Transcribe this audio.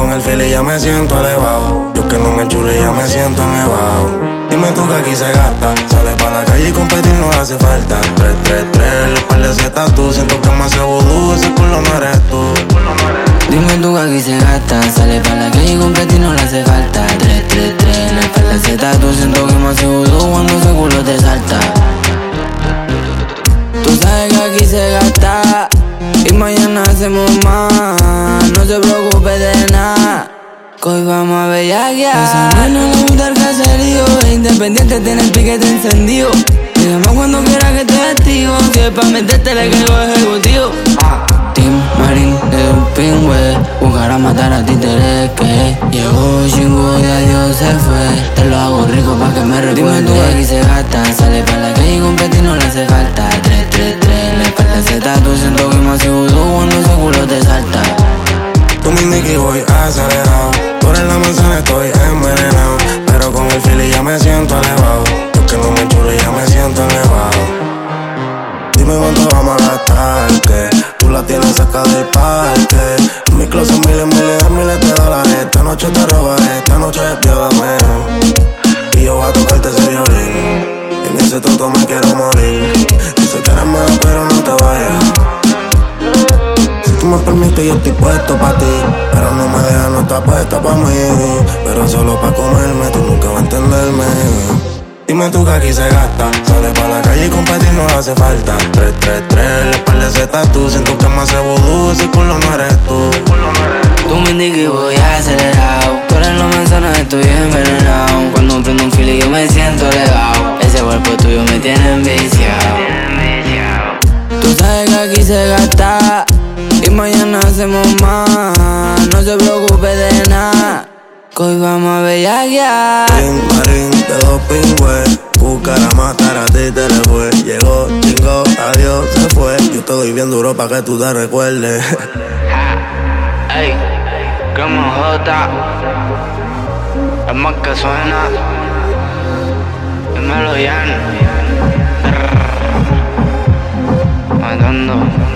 con el fili ya me siento elevado. Yo que no me chulo y ya me siento nevado. Dime tú que aquí se gasta. Sale pa' la calle y competir no hace falta. 333, el par de zetas tú. Siento que me hace vudú, ese culo no eres tú. Dime tú que aquí se gasta. Sale pa' la calle y competir no le hace falta. 333, el par de zetas tú. Siento que me hace vudú cuando ese culo te salta. Tú sabes que aquí se gasta y mañana hacemos más. No se preocupe de nada, que hoy vamos a bellaquear. Esa nena le gusta el caserío, es independiente, tiene el piquete encendido. Me llama cuando quiera que te activo. Si es pa' meterte le caigo ejecutivo. Team Marín de un pingüe, buscar a matar a títeres que llegó chingo y adiós se fue. Te lo hago rico pa' que me recuerde. Dime tú que aquí se gasta. Sale pa' la calle y competir no le hace falta. 333, la espalda se tatu. Siento que me hace vudú cuando ese culo te salta. Tú mi Nicky voy acelerado. Por en la manzana estoy envenenado. Pero con el fili ya me siento elevado. Yo que no me chulo y ya me siento elevado. Dime cuánto vamos a gastar, que tú la tienes cerca del parque. En mi closet miles de dólares. Esta noche te robaré, esta noche piérdame. Y yo voy a tocarte ese violín. En ese tonto me quiero morir. Dice que eres mejor pero no te vayas. Si tú me permites yo estoy puesto pa' ti. Pero no me dejas, no estás puesta pa' mí. Pero solo pa' comerme, tú nunca vas a entenderme. Dime tú que aquí se gasta. Sale pa' la calle y competir no hace falta. 333, el par de zetas tú. Siento que me hace vudú, ese culo no eres tú. Tú me indiques y voy acelerado. Tú eres la manzana, estoy envenenado. Cuando prendo un fili yo me siento elevado. Ese cuerpo tuyo me tiene enviciado. Tú sabes que aquí se gasta y mañana hacemos más. No se preocupe de nada, que hoy vamos a bellaquear. Marín de dos pingües, buscar a matar a ti te le fue. Llegó, chingó, adiós, se fue. Yo te doy bien duro pa' que tú te recuerdes. Ey, como J, es más que suena. Dímelo, Jan. Matando.